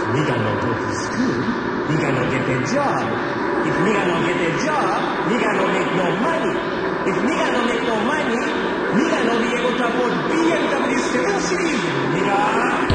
nigga no go to school, nigga no get a job. If nigga no get a job, nigga no make no money. If nigga no make no money, nigga no be able to afford BMW 7 Series, nigga.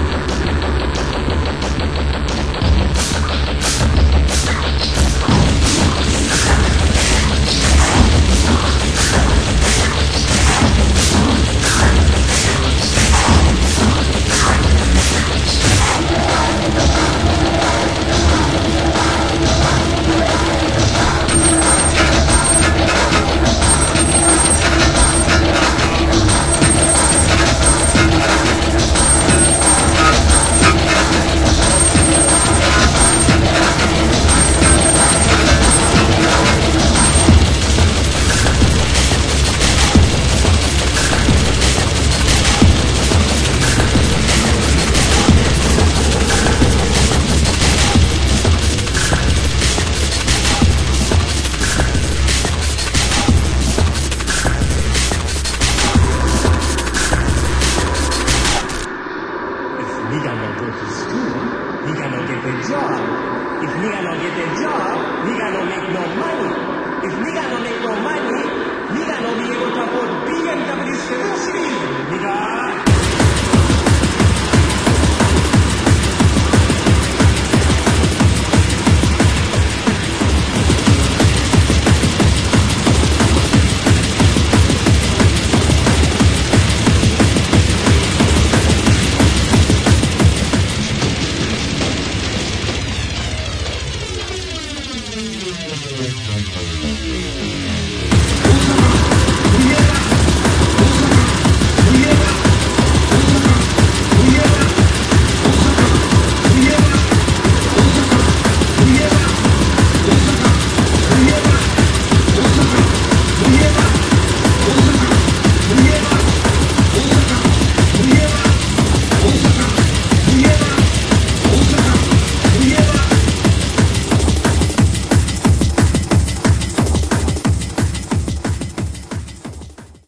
Nigga no go to school, nigga no get a job. If nigga no get a job, nigga no make no money. If nigga no make no money, nigga no be able to afford BMW 7 Series.